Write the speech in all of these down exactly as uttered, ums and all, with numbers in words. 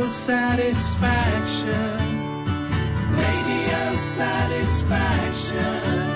satisfaction. Radio satisfaction.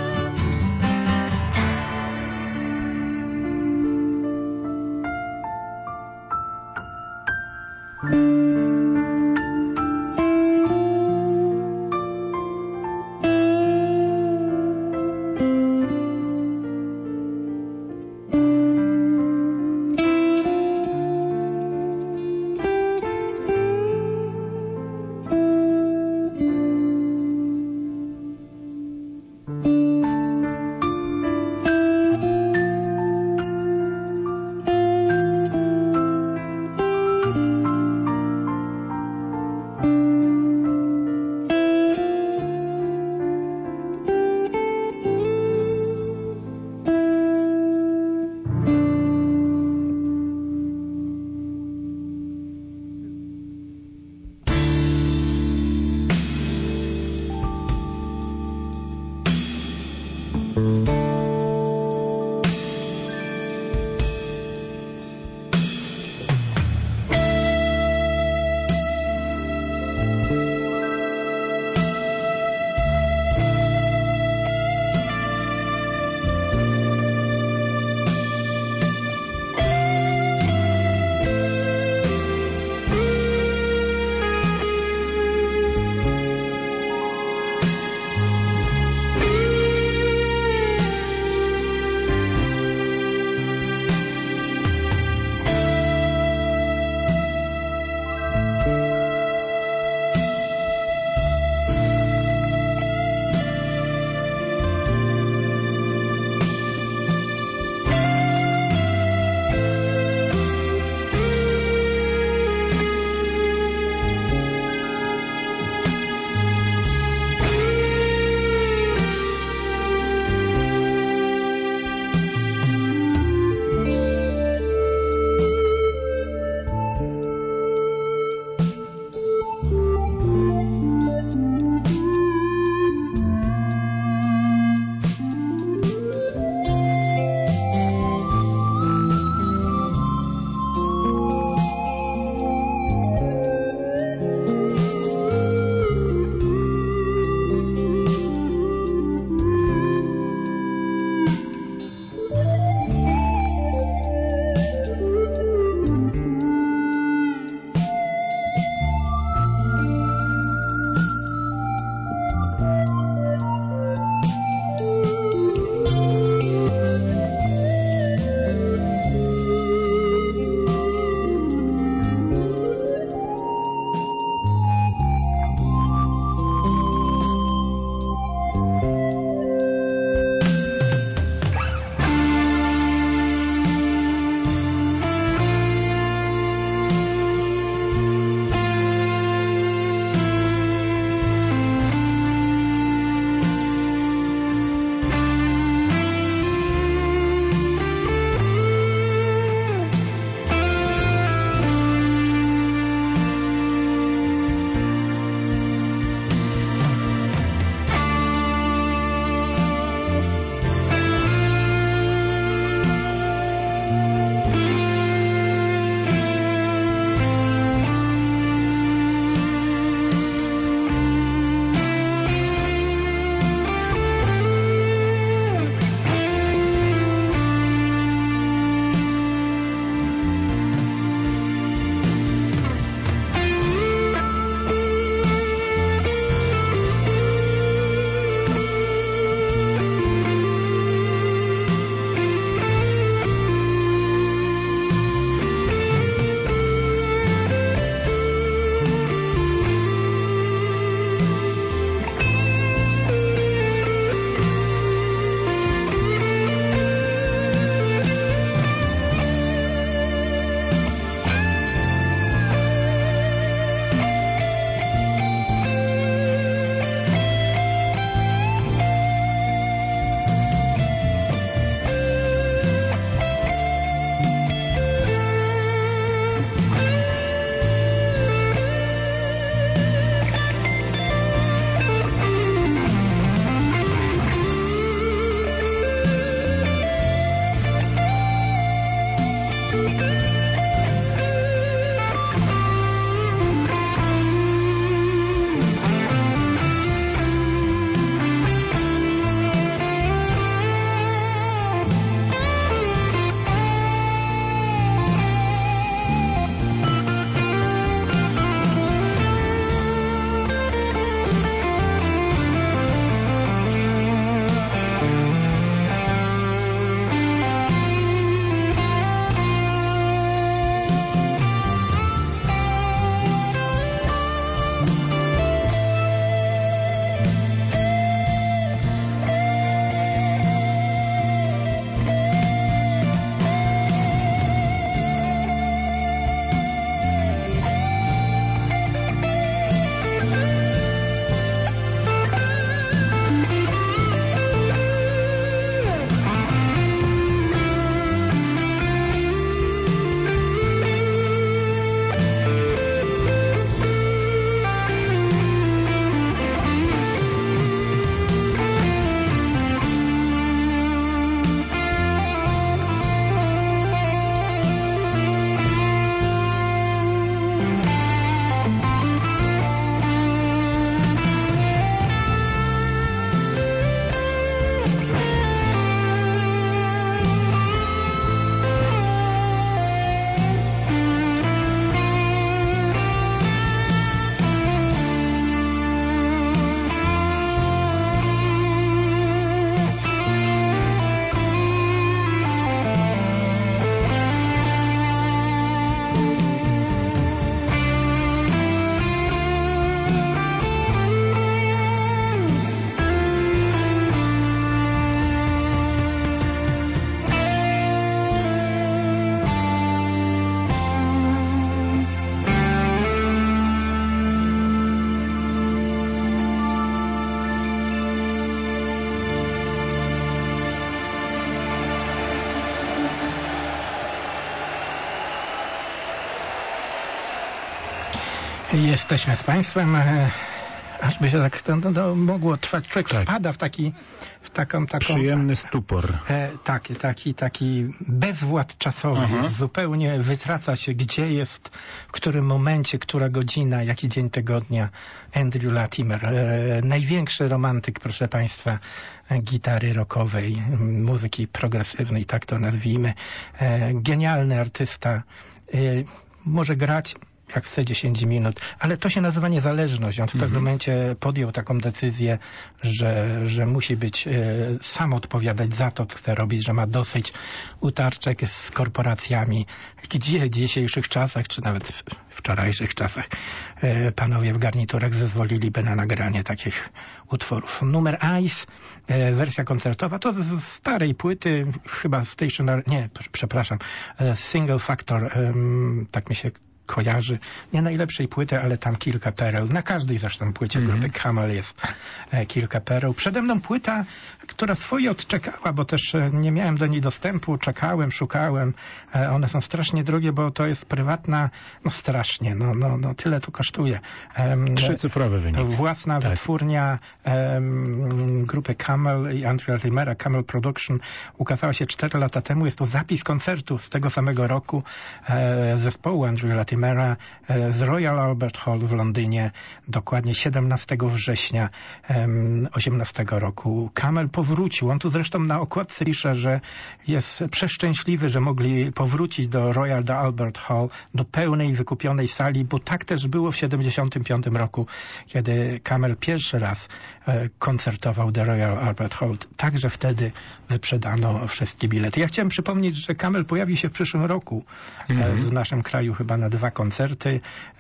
Jesteśmy z Państwem. Aż by się tak to, to, to mogło trwać. Człowiek tak. wpada w taki w taką, taką przyjemny stupor. E, taki, taki, taki bezwład czasowy. Aha. Jest zupełnie wytraca się, gdzie jest, w którym momencie, która godzina, jaki dzień tygodnia. Andrew Latimer, e, największy romantyk, proszę Państwa, gitary rockowej, muzyki progresywnej, tak to nazwijmy. E, genialny artysta. E, może grać jak chce dziesięć minut, ale to się nazywa niezależność. On w pewnym mhm. momencie podjął taką decyzję, że, że musi być e, sam odpowiadać za to, co chce robić, że ma dosyć utarczek z korporacjami. Gdzie w dzisiejszych czasach, czy nawet w wczorajszych czasach e, panowie w garniturach zezwoliliby na nagranie takich utworów. Numer Ice, e, wersja koncertowa, to z, z starej płyty, chyba Stationary, nie, przepraszam, e, Single Factor, e, tak mi się kojarzy. Nie najlepszej płyty, ale tam kilka pereł. Na każdej zresztą płycie mm-hmm. grupy Camel jest e, kilka pereł. Przede mną płyta, która swoje odczekała, bo też e, nie miałem do niej dostępu. Czekałem, szukałem. E, one są strasznie drogie, bo to jest prywatna, no strasznie, no, no, no tyle to kosztuje. E, Trzycyfrowy wynik. Własna tak. wytwórnia e, grupy Camel i Andrew Latimera, Camel Production, ukazała się cztery lata temu. Jest to zapis koncertu z tego samego roku e, zespołu Andrew Latimera z Royal Albert Hall w Londynie, dokładnie siedemnastego września osiemnastego roku. Camel powrócił. On tu zresztą na okładce pisze, że jest przeszczęśliwy, że mogli powrócić do Royal Albert Hall, do pełnej, wykupionej sali, bo tak też było w siedemdziesiątym piątym roku, kiedy Camel pierwszy raz koncertował do Royal Albert Hall. Także wtedy wyprzedano wszystkie bilety. Ja chciałem przypomnieć, że Camel pojawi się w przyszłym roku mm-hmm. w naszym kraju chyba na dwa koncerty.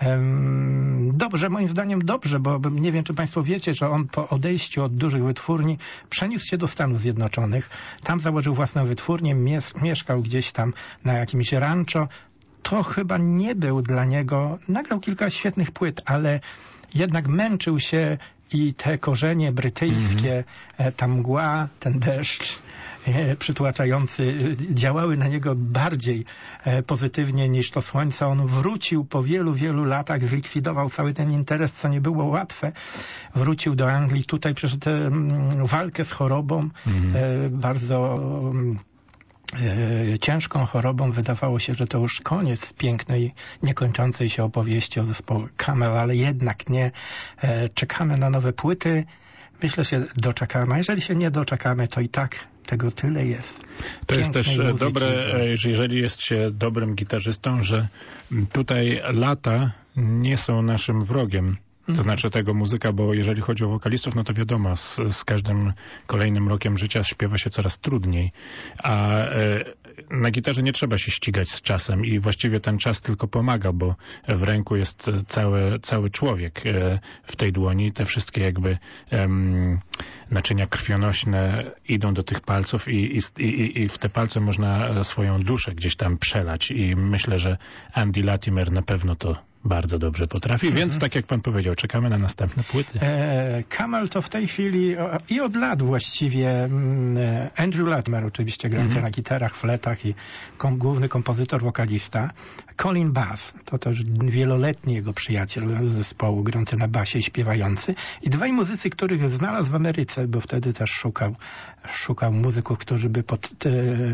Dobrze, moim zdaniem dobrze, bo nie wiem, czy Państwo wiecie, że on po odejściu od dużych wytwórni przeniósł się do Stanów Zjednoczonych. Tam założył własną wytwórnię, mies- mieszkał gdzieś tam na jakimś rancho. To chyba nie był dla niego, nagrał kilka świetnych płyt, ale jednak męczył się i te korzenie brytyjskie, mm-hmm. ta mgła, ten deszcz przytłaczający działały na niego bardziej pozytywnie niż to słońce. On wrócił po wielu, wielu latach, zlikwidował cały ten interes, co nie było łatwe. Wrócił do Anglii, tutaj przeszedł walkę z chorobą, mhm. bardzo ciężką chorobą. Wydawało się, że to już koniec pięknej, niekończącej się opowieści o zespole Camel, ale jednak nie. Czekamy na nowe płyty. Myślę, że doczekamy. A jeżeli się nie doczekamy, to i tak tego tyle jest. To jest też muzyki, dobre, że... jeżeli jest się dobrym gitarzystą, że tutaj lata nie są naszym wrogiem. To znaczy tego muzyka, bo jeżeli chodzi o wokalistów, no to wiadomo, z, z każdym kolejnym rokiem życia śpiewa się coraz trudniej, a e, na gitarze nie trzeba się ścigać z czasem i właściwie ten czas tylko pomaga, bo w ręku jest cały, cały człowiek e, w tej dłoni, te wszystkie jakby em, naczynia krwionośne idą do tych palców i, i, i, i w te palce można swoją duszę gdzieś tam przelać i myślę, że Andy Latimer na pewno to bardzo dobrze potrafi, mm-hmm. więc tak jak pan powiedział, czekamy na następne płyty. E, Camel to w tej chwili o, i od lat właściwie m, Andrew Latimer, oczywiście grający mm-hmm. na gitarach, fletach i kom, główny kompozytor, wokalista. Colin Bass, to też wieloletni jego przyjaciel z zespołu, grający na basie i śpiewający. I dwaj muzycy, których znalazł w Ameryce, bo wtedy też szukał, szukał muzyków, którzy by pod, e,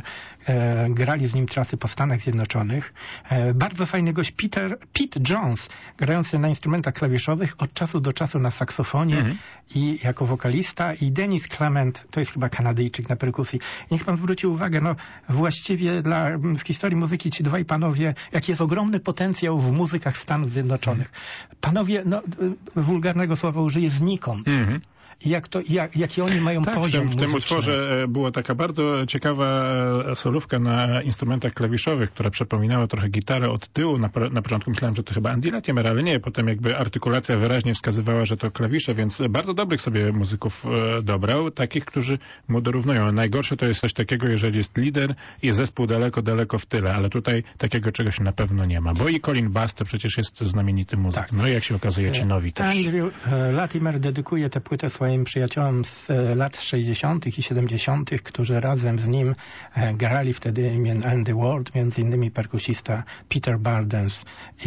e, grali z nim trasy po Stanach Zjednoczonych. E, bardzo fajny gość Peter, Pete Jones, grający na instrumentach klawiszowych, od czasu do czasu na saksofonie mm-hmm. i jako wokalista, i Dennis Clement, to jest chyba Kanadyjczyk na perkusji. I niech pan zwróci uwagę, no właściwie dla, w historii muzyki ci dwaj panowie, jaki jest ogromny potencjał w muzykach Stanów Zjednoczonych. Panowie, no wulgarnego słowa użyję, znikąd. Mm-hmm. Jak to, jak, jaki oni mają tak, poziom w tym, w tym utworze była taka bardzo ciekawa solówka na instrumentach klawiszowych, która przypominała trochę gitarę od tyłu. Na, na początku myślałem, że to chyba Andy Latimer, ale nie. Potem jakby artykulacja wyraźnie wskazywała, że to klawisze, więc bardzo dobrych sobie muzyków e, dobrał, takich, którzy mu dorównują. Najgorsze to jest coś takiego, jeżeli jest lider i zespół daleko, daleko w tyle, ale tutaj takiego czegoś na pewno nie ma. Bo i Colin Bass to przecież jest znamienity muzyk. Tak. No i jak się okazuje, ci nowi też. Andrew Latimer dedykuje tę płytę swoim przyjaciołom z lat sześćdziesiątych i siedemdziesiątych, którzy razem z nim grali wtedy Andy Ward, między innymi perkusista Peter Bardens,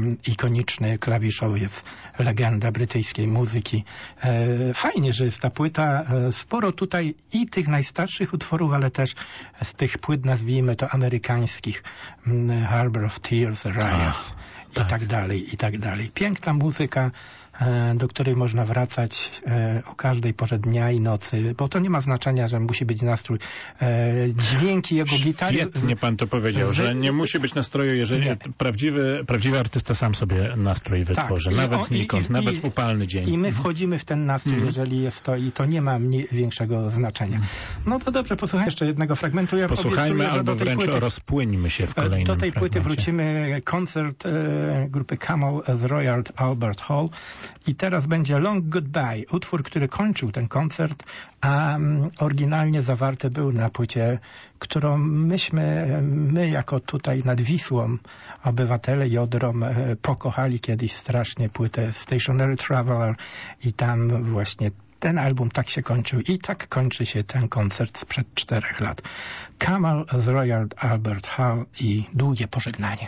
um, ikoniczny klawiszowiec, legenda brytyjskiej muzyki. E, fajnie, że jest ta płyta. E, sporo tutaj i tych najstarszych utworów, ale też z tych płyt, nazwijmy to amerykańskich. Um, Harbor of Tears, Arias i tak. tak dalej, i tak dalej. Piękna muzyka, do której można wracać o każdej porze dnia i nocy, bo to nie ma znaczenia, że musi być nastrój. Dźwięki jego gitary... Świetnie pan to powiedział, w... że nie musi być nastroju, jeżeli prawdziwy, prawdziwy artysta sam sobie nastrój wytworzy, tak, nawet znikąd, i, nawet i, w upalny dzień. I my wchodzimy w ten nastrój, mm. jeżeli jest to, i to nie ma mniej, większego znaczenia. No to dobrze, posłuchajmy jeszcze jednego fragmentu. Ja Posłuchajmy albo wręcz płyty, rozpłyńmy się w kolejnym Do tej fragmencie. płyty wrócimy. Koncert e, grupy Camel z Royal Albert Hall. I teraz będzie Long Goodbye, utwór, który kończył ten koncert, a um, oryginalnie zawarty był na płycie, którą myśmy, my jako tutaj nad Wisłą, obywatele Jodrom, e, pokochali kiedyś strasznie płytę Stationary Traveler i tam właśnie ten album tak się kończył i tak kończy się ten koncert sprzed czterech lat. Camel z Royal Albert Hall i długie pożegnanie.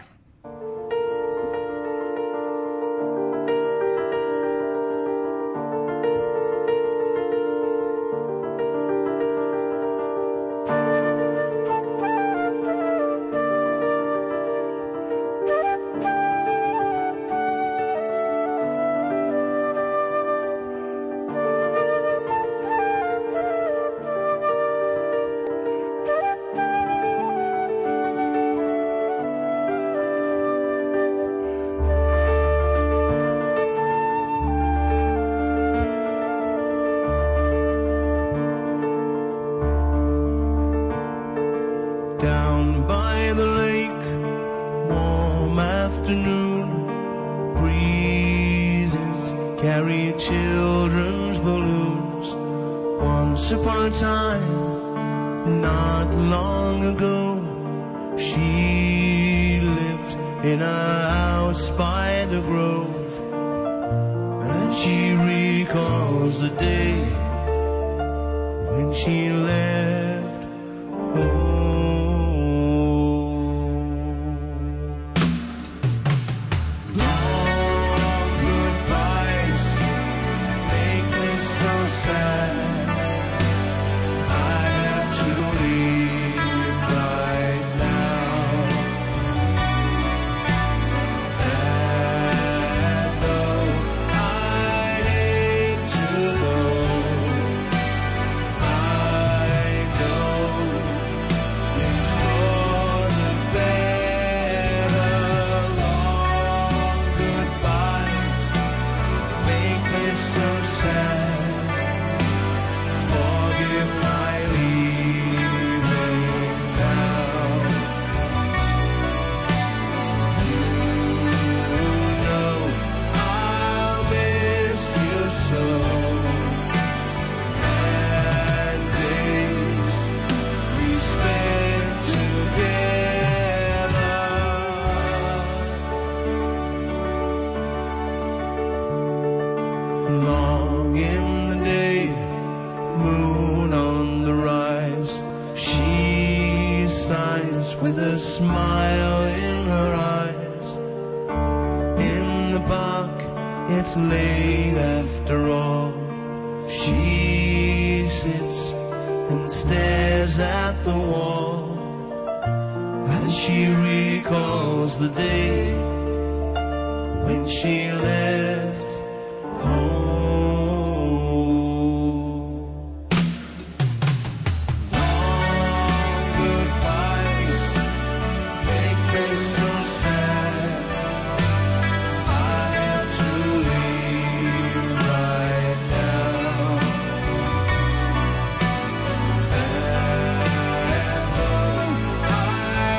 Down by the lake, warm afternoon breezes carry children's balloons. Once upon a time, not long ago, she lived in a house by the grove, and she recalls the day when she left home. With a smile in her eyes, in the park, it's late after all. She sits and stares at the wall, and she recalls the day when she left home.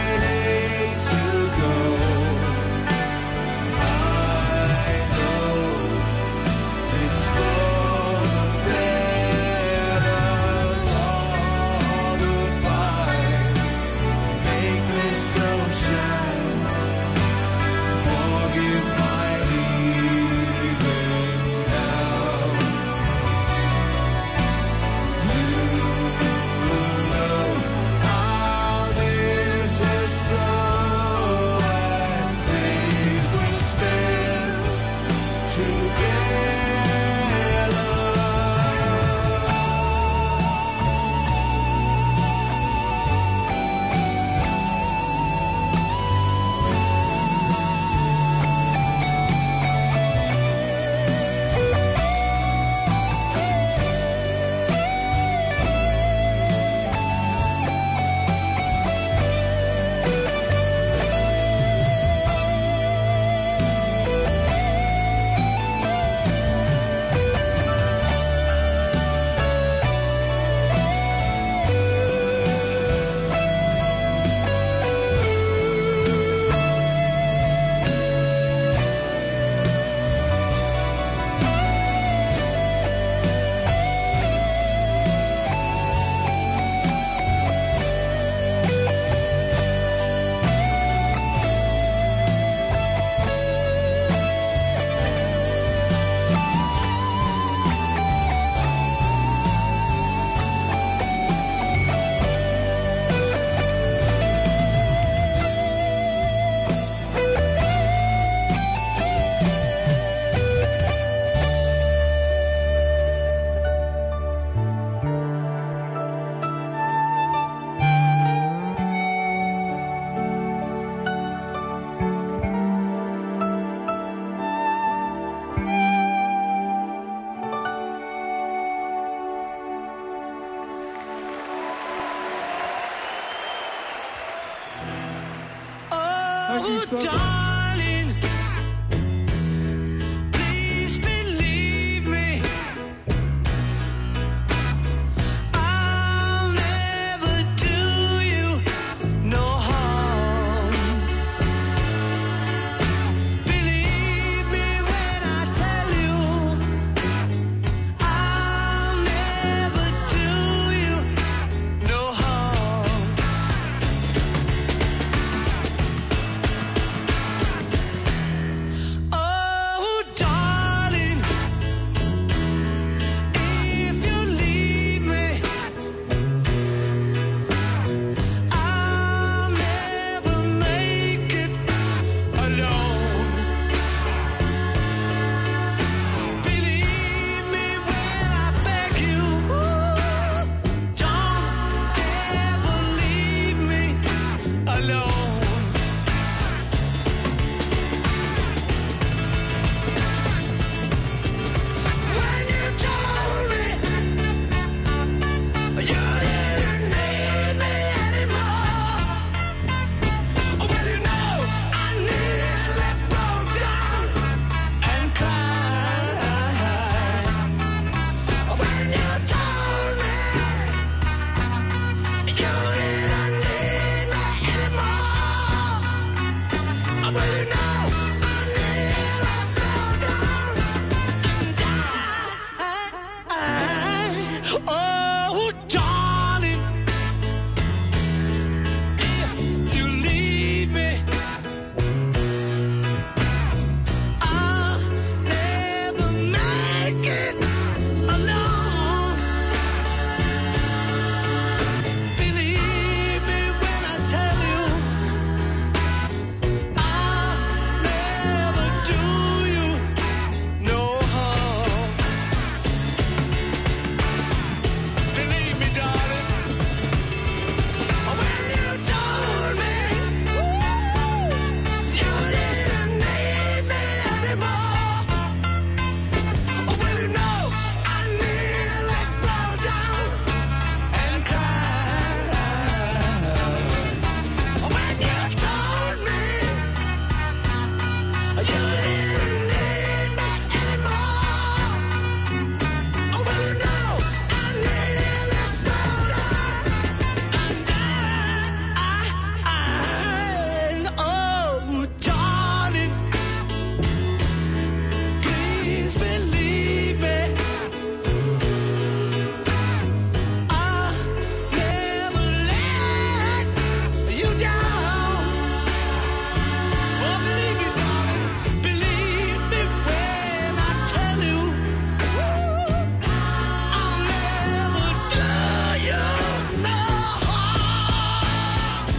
To go, I know darling, please believe me. I'll never do you no harm. Believe me when I tell you, I'll never do you no harm. Oh, darling, if you leave me, I'll never make it alone. Believe me when I beg you, don't ever leave me alone. When you told me you didn't need me anymore, well, you know, I nearly broke down and cried. When you told me you didn't need me anymore, well, you know, I nearly fell down and died. Oh, darling, if you leave me, I'll never make it alone. Believe me when I tell you, I'll never do you no harm. Believe me, darling, when you told me you didn't need me anymore, well, you know, I nearly broke down and cried. When you told me you didn't need me anymore, well, you know, I nearly fell down and died. Oh, darling, please believe me, I'll never let you down. Oh, believe me, darling, believe me when I tell you, I'll never do you no harm.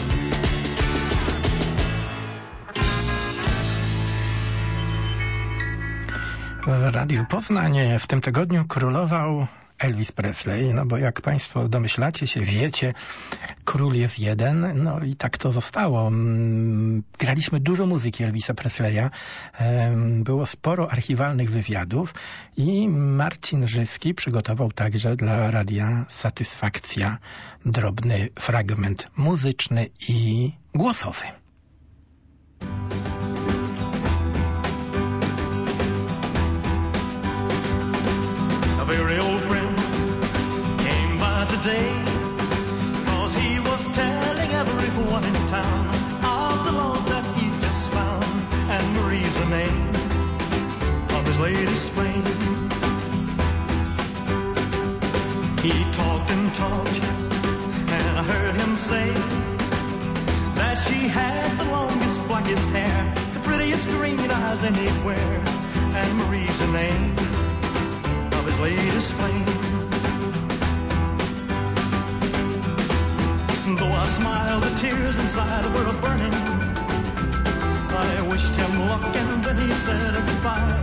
W Radiu Poznań w tym tygodniu królował Elvis Presley, no bo jak Państwo domyślacie się, wiecie, król jest jeden, no i tak to zostało. Mm, Graliśmy dużo muzyki Elvisa Presleya, em, było sporo archiwalnych wywiadów i Marcin Żyski przygotował także dla radia Satysfakcja drobny fragment muzyczny i głosowy. A very old friend came by today, cause he was telling everyone in town of the love that he just found, and Marie's the name of his latest flame. He talked and talked, and I heard him say that she had the longest, blackest hair, the prettiest green eyes anywhere, and Marie's the name of his latest flame. Though I smiled, the tears inside were a burning. I wished him luck and then he said goodbye.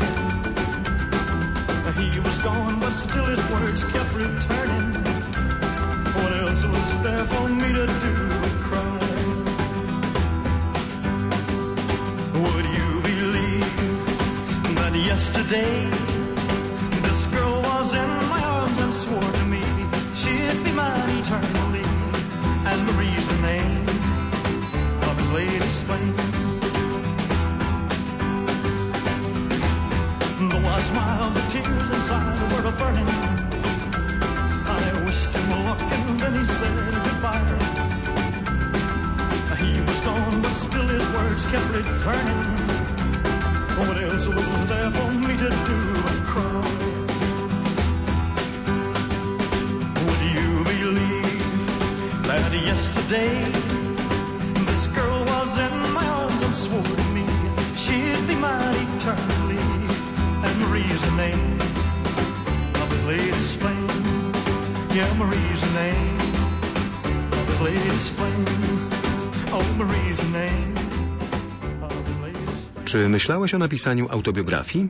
He was gone, but still his words kept returning. What else was there for me to do but cry? Would you believe that yesterday this girl was in my arms and swore to me she'd be mine eternally, and Marie's the name of his latest flame. then he said goodbye. He was gone, but still his words kept returning. What else was there for me to do but cry? Would you believe that yesterday this girl was in my arms and swore to me she'd be mine eternally? And Marie's the name of his latest flame. Yeah, Marie's the name of his latest flame. Oh, Marie's the name of his latest flame. Czy myślałeś o napisaniu autobiografii?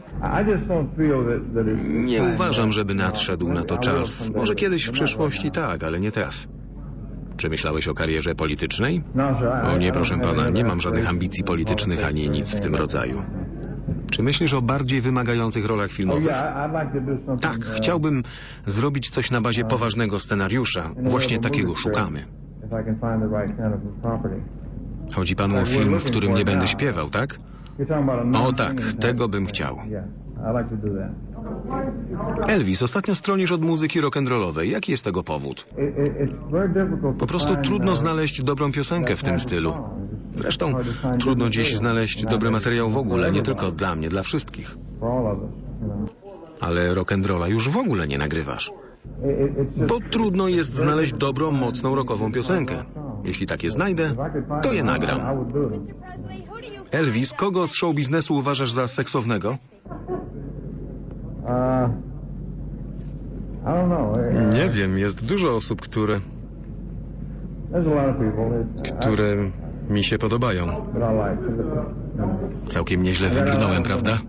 Nie uważam, żeby nadszedł na to czas. Może kiedyś w przyszłości tak, ale nie teraz. Czy myślałeś o karierze politycznej? O nie, proszę pana, nie mam żadnych ambicji politycznych ani nic w tym rodzaju. Czy myślisz o bardziej wymagających rolach filmowych? Tak, chciałbym zrobić coś na bazie poważnego scenariusza. Właśnie takiego szukamy. Chodzi panu o film, w którym nie będę śpiewał, tak? O tak, tego bym chciał. Elvis, ostatnio stronisz od muzyki rock'n'rollowej. Jaki jest tego powód? Po prostu trudno znaleźć dobrą piosenkę w tym stylu. Zresztą trudno dziś znaleźć dobry materiał w ogóle, nie tylko dla mnie, dla wszystkich. Ale rock'n'rolla już w ogóle nie nagrywasz. Bo trudno jest znaleźć dobrą, mocną rockową piosenkę. Jeśli takie znajdę, to je nagram. Elvis, kogo z show biznesu uważasz za seksownego? Nie wiem, jest dużo osób, które... które mi się podobają. Całkiem nieźle wybrnąłem, prawda?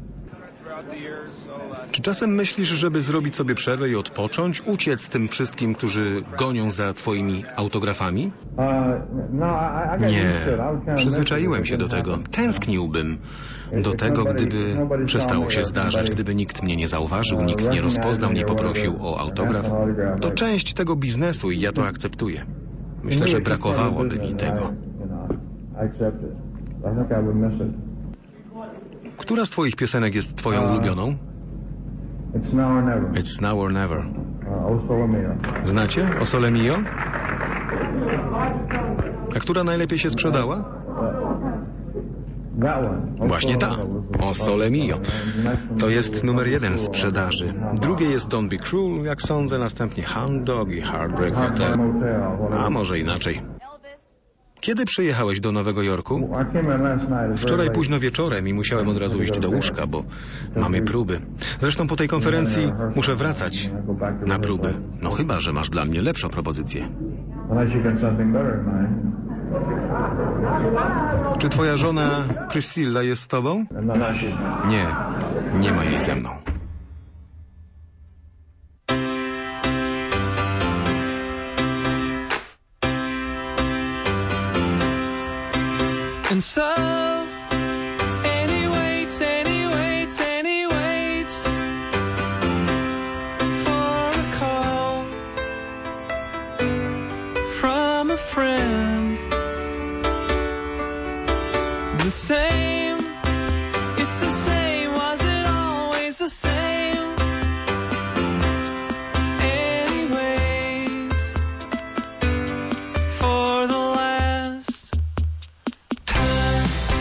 Czy czasem myślisz, żeby zrobić sobie przerwę i odpocząć, uciec tym wszystkim, którzy gonią za twoimi autografami? Nie, przyzwyczaiłem się do tego. Tęskniłbym do tego, gdyby przestało się zdarzać, gdyby nikt mnie nie zauważył, nikt nie rozpoznał, nie poprosił o autograf. To część tego biznesu i ja to akceptuję. Myślę, że brakowałoby mi tego. Która z twoich piosenek jest twoją ulubioną? It's now or never. Znacie? O Sole Mio? A która najlepiej się sprzedała? Właśnie ta. O Sole Mio. To jest numer jeden sprzedaży. Drugie jest Don't Be Cruel, jak sądzę, następnie Hound Dog i Heartbreak Hotel. A może inaczej. Kiedy przyjechałeś do Nowego Jorku? Wczoraj późno wieczorem i musiałem od razu iść do łóżka, bo mamy próby. Zresztą po tej konferencji muszę wracać na próby. No chyba, że masz dla mnie lepszą propozycję. Czy twoja żona Priscilla jest z tobą? Nie, nie ma jej ze mną. And so, and he waits, and he waits, and he waits for a call from a friend. The same, it's the same, was it always the same? And he waits for the last time.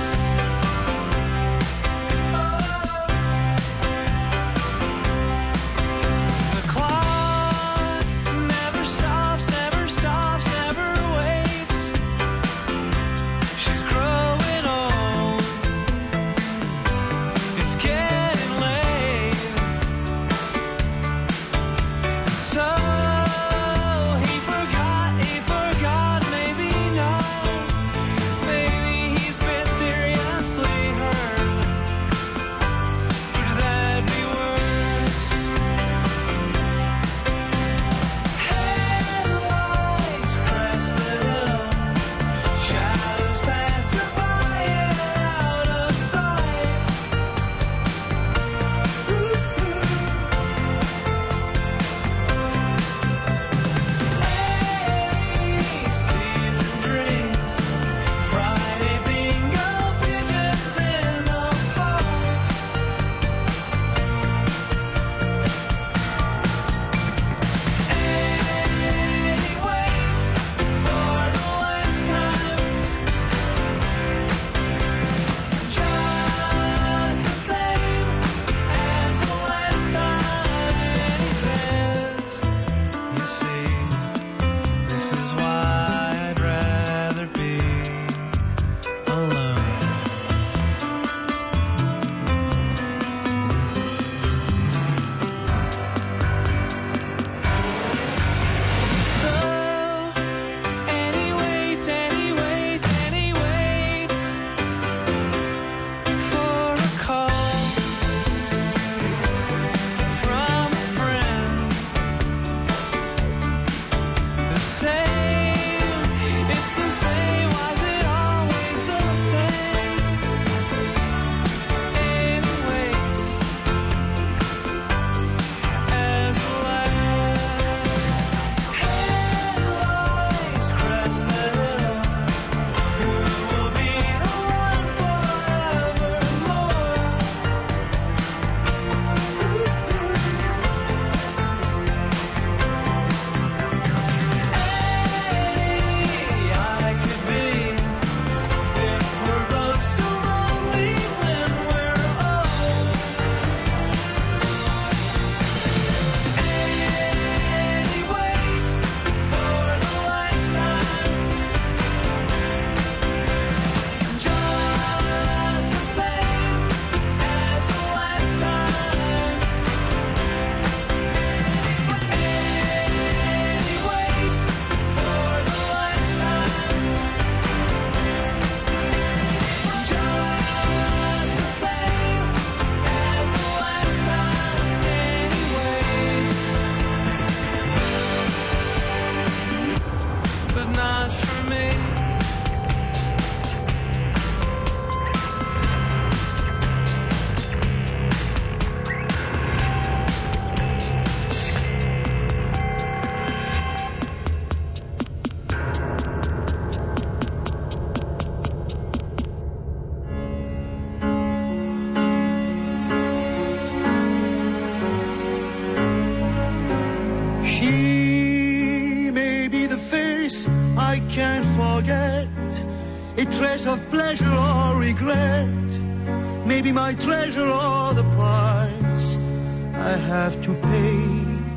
trace of pleasure or regret, maybe my treasure or the price I have to pay.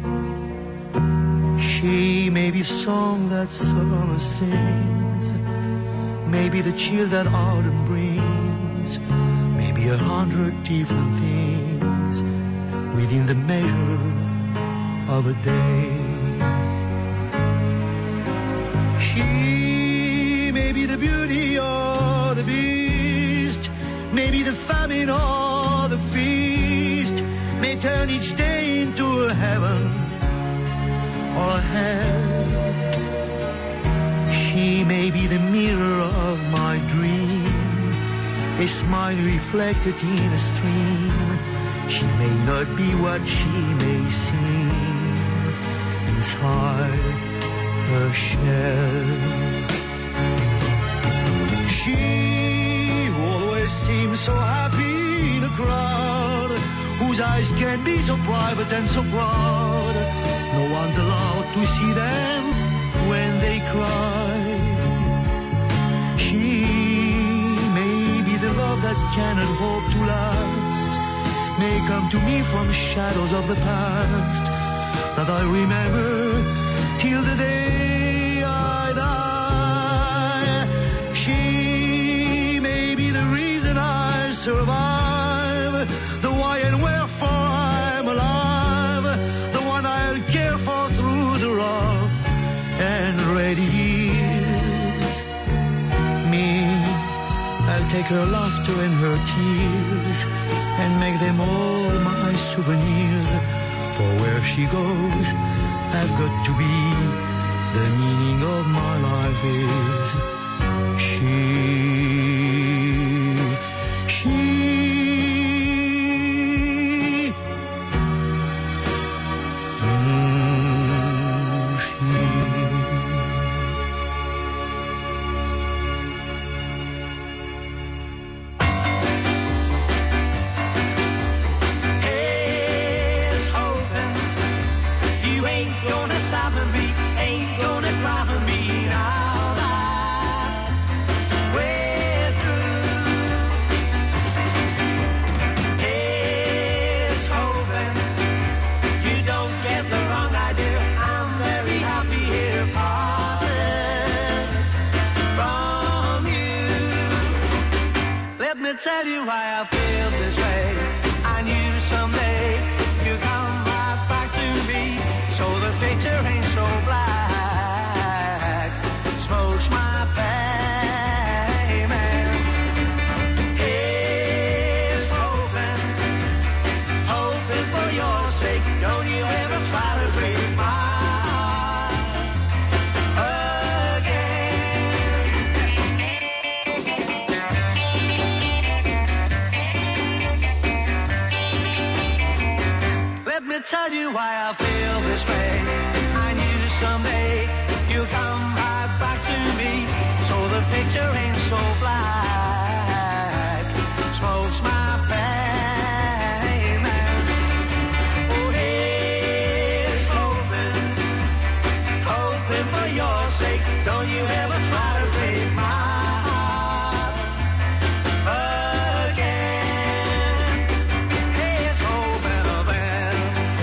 She may be song that summer sings, maybe the chill that autumn brings, maybe a hundred different things within the measure of a day. She may be the beauty or the beast, maybe the famine or the feast, may turn each day into a heaven or a hell. She may be the mirror of my dream, a smile reflected in a stream. She may not be what she may seem inside her shell. She who always seems so happy in a crowd, whose eyes can be so private and so proud, no one's allowed to see them when they cry. She may be the love that cannot hope to last, may come to me from shadows of the past that I remember till the day I die. She may be the reason I survive, the why and wherefore I'm alive, the one I'll care for through the rough and ready years. Me, I'll take her laughter and her tears and make them all my souvenirs. For where she goes, I've got to be. The meaning of my life is she, she. Tell you why I feel this way. I knew someday you'd come right back to me, so the picture ain't so black. Smoke's my fame and here's hoping, hoping for your sake. Don't you ever try to break my tell you why I feel this way. I knew someday you'll come right back to me, so the picture ain't so black. Smoke's my fame and oh, here's hoping, hoping for your sake. Don't you ever try to break my heart again. Here's hoping of it.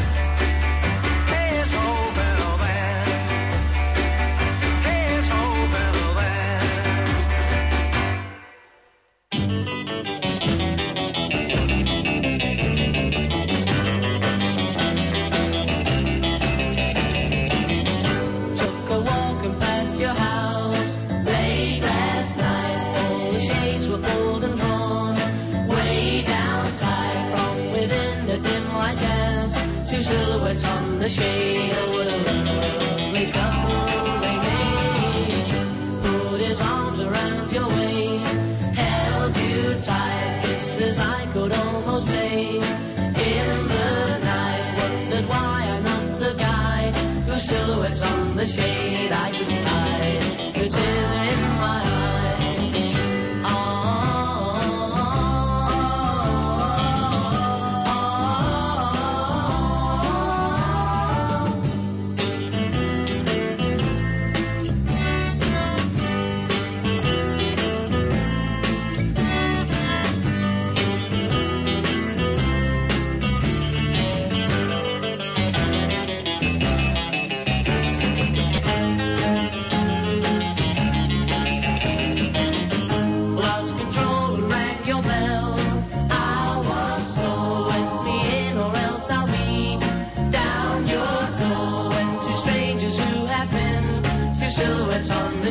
Silhouettes on the shade of what a lovely couple they made. Put his arms around your waist, held you tight, kisses I could almost taste. In the night, wondered why I'm not the guy whose silhouettes on the shade I could hide. The tears in my eyes.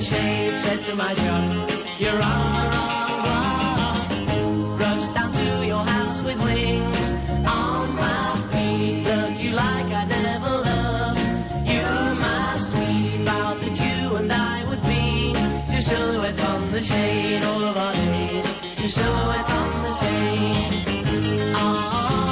shade, said to my shop, you're on the wrong block. Rushed down to your house with wings on my feet. Loved you like I never loved you, my sweet. Vowed that you and I would be two silhouettes on the shade all of our days. Two silhouettes on the shade. Oh.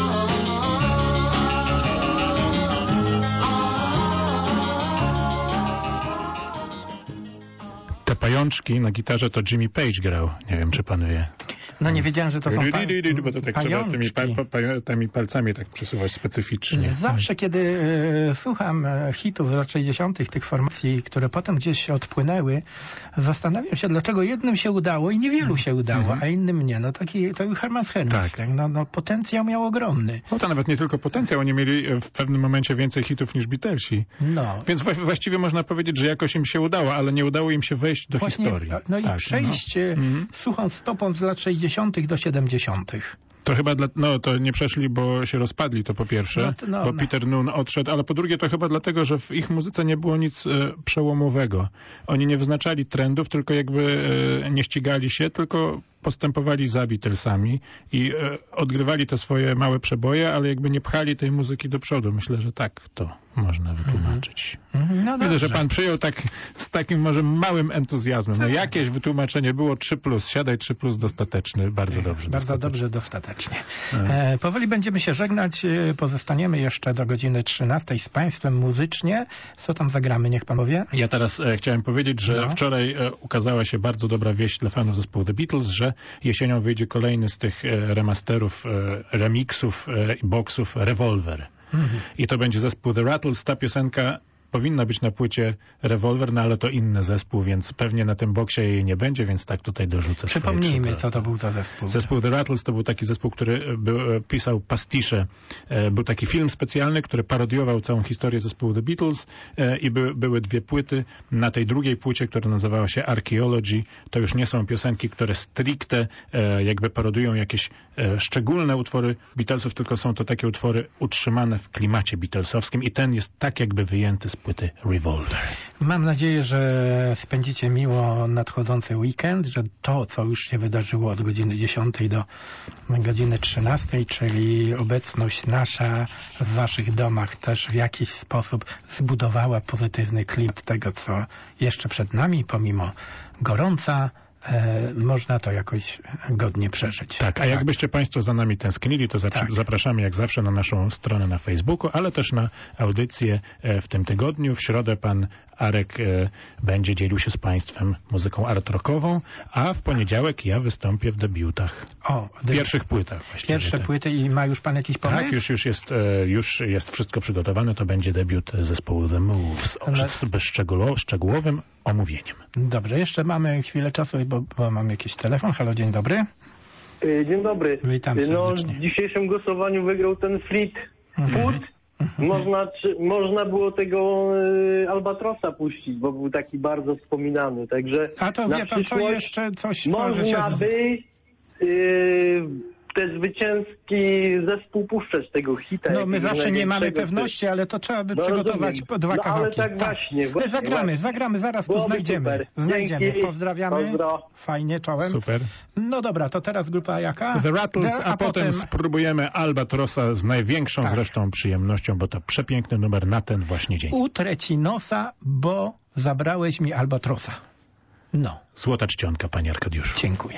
Te pajączki na gitarze to Jimmy Page grał. Nie wiem, czy pan wie. No nie wiedziałem, że to są pa Bo to tak trzeba tymi, pa, pa, tymi palcami tak przesuwać specyficznie. Zawsze, kiedy e, słucham e, hitów z lat sześćdziesiątych, tych formacji, które potem gdzieś odpłynęły, zastanawiam się, dlaczego jednym się udało i niewielu się udało, mm. a innym nie. No taki, to był Herman Hermits. Tak. No, no, potencjał miał ogromny. No to nawet nie tylko potencjał, oni mieli w pewnym momencie więcej hitów niż Beatlesi. No. Więc w, właściwie można powiedzieć, że jakoś im się udało, ale nie udało im się wejść do Właśnie, historii. No tak, i przejść no. suchą stopą z lat sześćdziesiątych do siedemdziesiątych. To chyba, dla, no to nie przeszli, bo się rozpadli, to po pierwsze, no to, no, bo no. Peter Noon odszedł, ale po drugie to chyba dlatego, że w ich muzyce nie było nic e, przełomowego. Oni nie wyznaczali trendów, tylko jakby e, nie ścigali się, tylko postępowali za Beatlesami i e, odgrywali te swoje małe przeboje, ale jakby nie pchali tej muzyki do przodu. Myślę, że tak to można wytłumaczyć. Mm-hmm. No widzę, że pan przyjął tak z takim może małym entuzjazmem. No jakieś wytłumaczenie było trzy plus, siadaj trzy plus dostateczny. Bardzo dobrze. Bardzo dostateczny. dobrze, dostatecznie. E, powoli będziemy się żegnać. Pozostaniemy jeszcze do godziny trzynastej z państwem muzycznie. Co tam zagramy, niech pan powie? Ja teraz e, chciałem powiedzieć, że no. wczoraj e, ukazała się bardzo dobra wieść dla fanów zespołu The Beatles, że jesienią wyjdzie kolejny z tych e, remasterów, e, remixów i e, boxów Revolver. Mhm. I to będzie zespół The Rattles. Ta piosenka powinna być na płycie Revolver, no ale to inny zespół, więc pewnie na tym boksie jej nie będzie, więc tak tutaj dorzucę. Przypomnijmy, co to był za zespół. Zespół The Rattles to był taki zespół, który był, pisał pastisze. Był taki film specjalny, który parodiował całą historię zespołu The Beatles i by, były dwie płyty. Na tej drugiej płycie, która nazywała się Archaeology, to już nie są piosenki, które stricte jakby parodują jakieś szczególne utwory Beatlesów, tylko są to takie utwory utrzymane w klimacie beatlesowskim i ten jest tak jakby wyjęty z płyty Revolver. Mam nadzieję, że spędzicie miło nadchodzący weekend, że to, co już się wydarzyło od godziny dziesiątej do godziny trzynastej, czyli obecność nasza w waszych domach też w jakiś sposób zbudowała pozytywny klimat tego, co jeszcze przed nami, pomimo gorąca, E, można to jakoś godnie przeżyć. Tak, a tak. Jakbyście państwo za nami tęsknili, to tak. zapraszamy jak zawsze na naszą stronę na Facebooku, ale też na audycję e, w tym tygodniu. W środę pan Arek e, będzie dzielił się z państwem muzyką art rockową, a w poniedziałek ja wystąpię w debiutach. O, w pierwszych płytach właściwie. Pierwsze tak. płyty i ma już pan jakiś pomysł? Tak, już, już, jest, e, już jest wszystko przygotowane. To będzie debiut zespołu The Moves no. z szczegółow, szczegółowym omówieniem. Dobrze, jeszcze mamy chwilę czasu, bo, bo mam jakiś telefon. Halo, dzień dobry. Dzień dobry. Witam serdecznie. No, w dzisiejszym głosowaniu wygrał ten Fleet Foot. Mhm. Można, czy, można było tego y, Albatrosa puścić, bo był taki bardzo wspominany. Także a to wie pan, co jeszcze coś można się... by y, te zwycięski zespół puszczać tego hita. No my zawsze nie mamy pewności, ale to trzeba by no, przygotować po dwa no, kawałki. Ale tak, tak. właśnie. właśnie zagramy, właśnie. zagramy, zaraz tu znajdziemy. Super. Znajdziemy. Dzięki. Pozdrawiamy. Pozdro. Fajnie, czołem. Super. No dobra, to teraz grupa jaka? The Rattles, The, a, a potem, potem spróbujemy Albatrosa z największą tak. zresztą przyjemnością, bo to przepiękny numer na ten właśnie dzień. Utrę ci nosa, bo zabrałeś mi Albatrosa. No. Złota czcionka, panie Arkadiuszu. Dziękuję.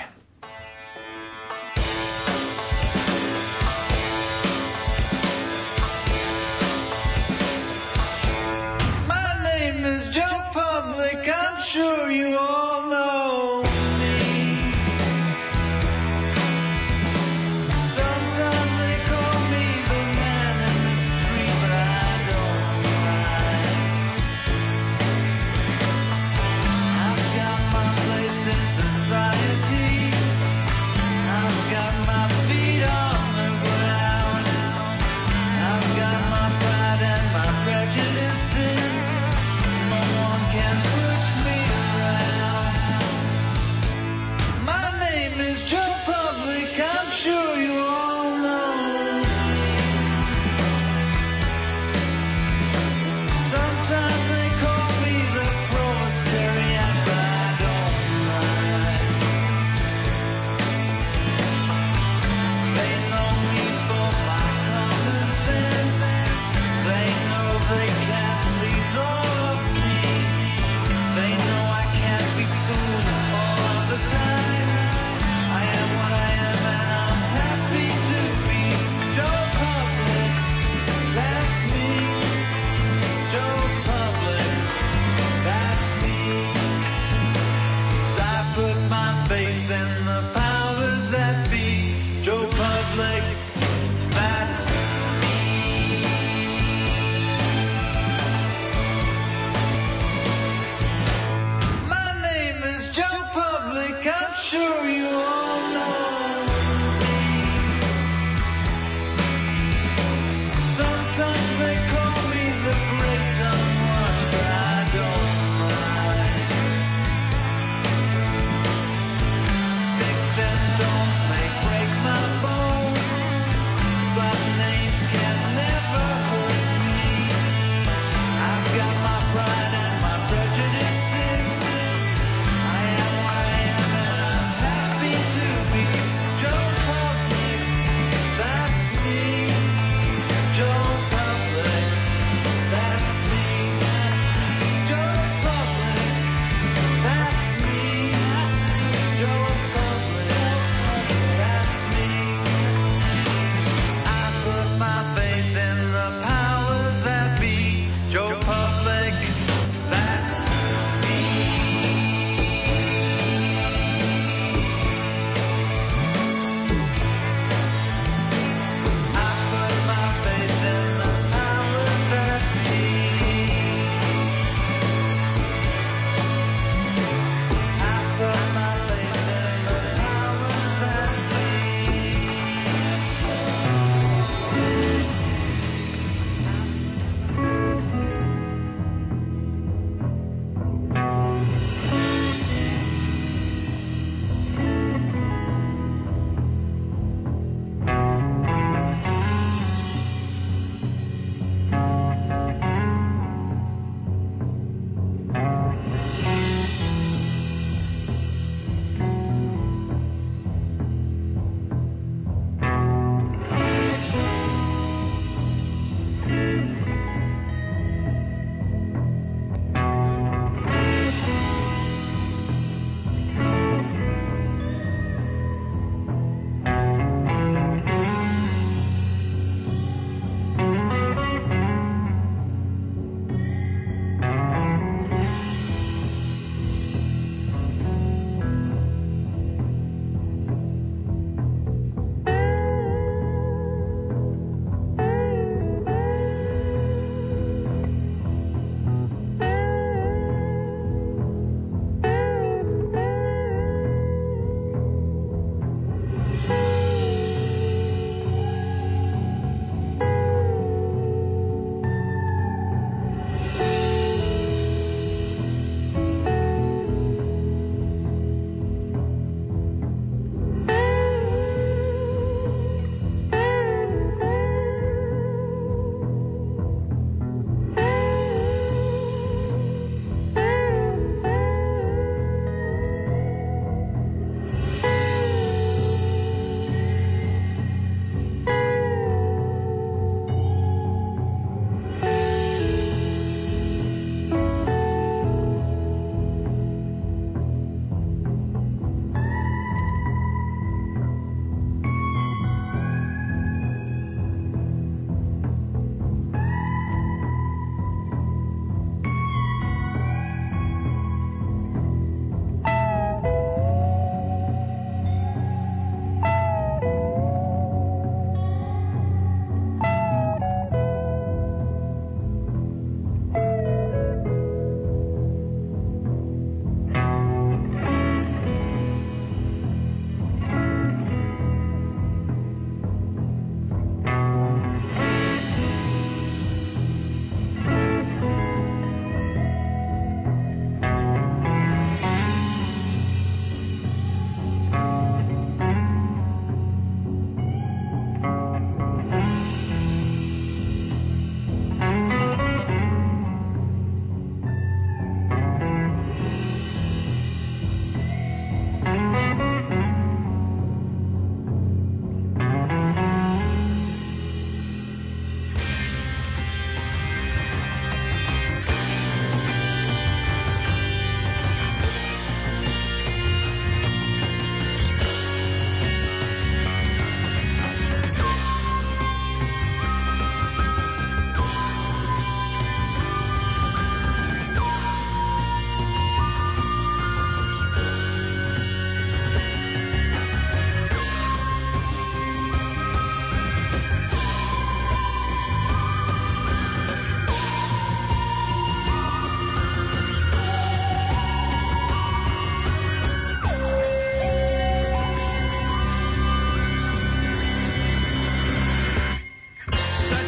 I'm sure you all know me. Sometimes they call me the man in the street, but I don't mind. I've got my place in society.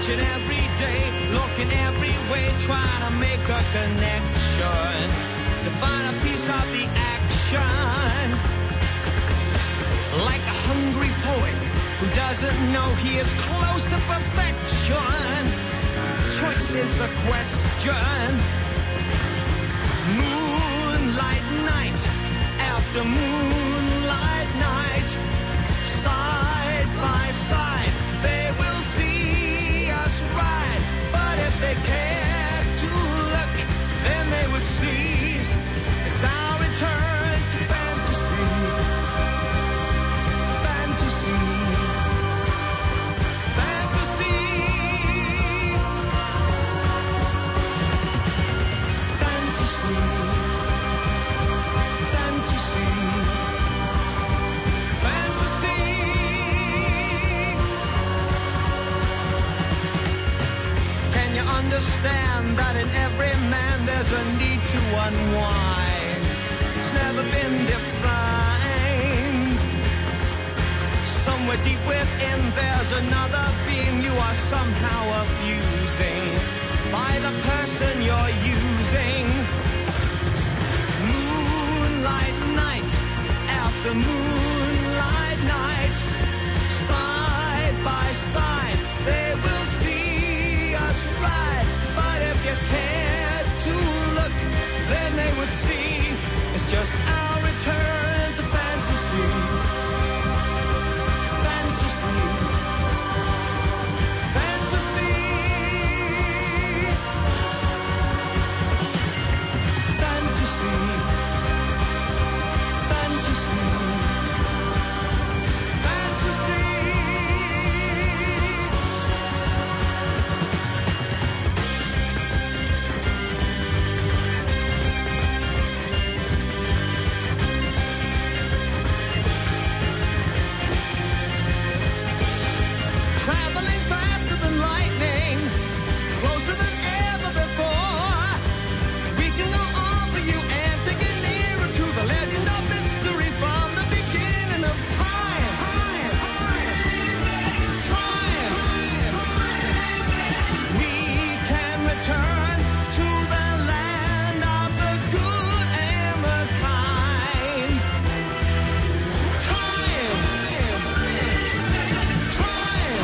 Searching every day, looking every way, trying to make a connection, to find a piece of the action. Like a hungry poet who doesn't know he is close to perfection. Choice is the question. Moonlight night after moonlight night, side by side they will see us ride. But if they care to look, then they would see it's our return to fantasy. Fantasy. Fantasy. Fantasy. Fantasy. Fantasy. Can you understand that in every man there's a need to unwind? It's never been defined. Somewhere deep within there's another being you are somehow abusing by the person you're using. Moonlight night after moonlight night, side by side they will see us ride. But if you cared to look, then they would see it's just our return to fantasy. Fantasy. Fantasy. Fantasy. Fantasy. Fantasy. Traveling faster than lightning, closer than ever before. We can go on for you and take it nearer to the legend of mystery from the beginning of time. Time. We can return to the land of the good and the kind. Time. Time.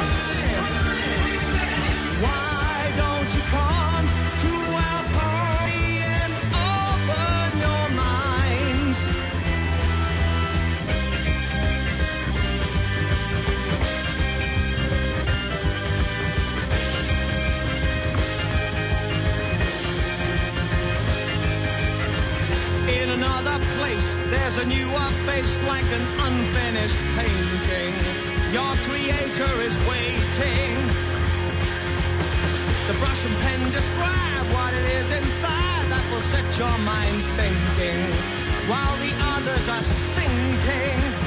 Why don't you come to our party and open your minds? In another place, there's a newer face like an unfinished painting. Your creator is waiting. The brush and pen describe what it is inside that will set your mind thinking, while the others are sinking.